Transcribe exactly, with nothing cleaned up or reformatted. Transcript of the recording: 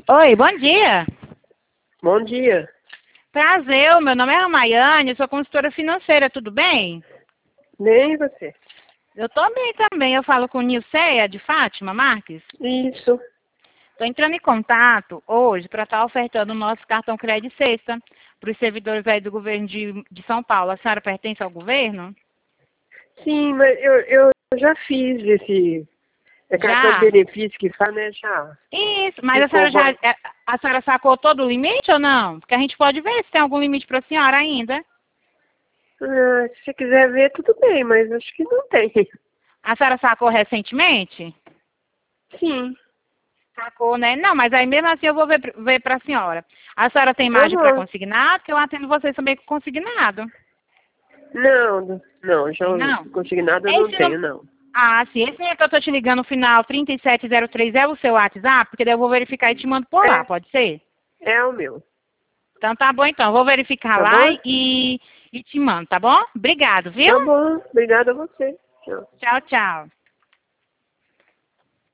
Oi, bom dia. Bom dia. Prazer, meu nome é Ramayane, eu sou consultora financeira, tudo bem? Nem você. Eu tô bem também, eu falo com Nilceia de Fátima Marques. Isso. Estou entrando em contato hoje para estar ofertando o nosso cartão crédito sexta para os servidores aí do governo de, de São Paulo. A senhora pertence ao governo? Sim, mas eu, eu já fiz esse é cartão de Já? benefício que faz, né? Já. Isso, mas a Ficou senhora já bom. é, a senhora sacou todo o limite ou não? Porque a gente pode ver se tem algum limite para a senhora ainda. Ah, se você quiser ver, tudo bem, mas acho que não tem. A senhora sacou recentemente? Sim. Sacou, né? Não, mas aí mesmo assim eu vou ver, ver para a senhora. A senhora tem Tá margem para bom. consignado? Que eu atendo vocês também com consignado. Não, não, já Tem não? consignado eu não Esse não... tenho, não. Ah, sim. Esse é que eu tô te ligando no final trinta e sete zero três é o seu WhatsApp? Porque daí eu vou verificar e te mando por lá, É, pode ser? é o meu. Então tá bom então. Vou verificar Tá lá bom? e, e te mando, tá bom? Obrigado, viu? Tá bom. Obrigada a você. Tchau. Tchau, tchau.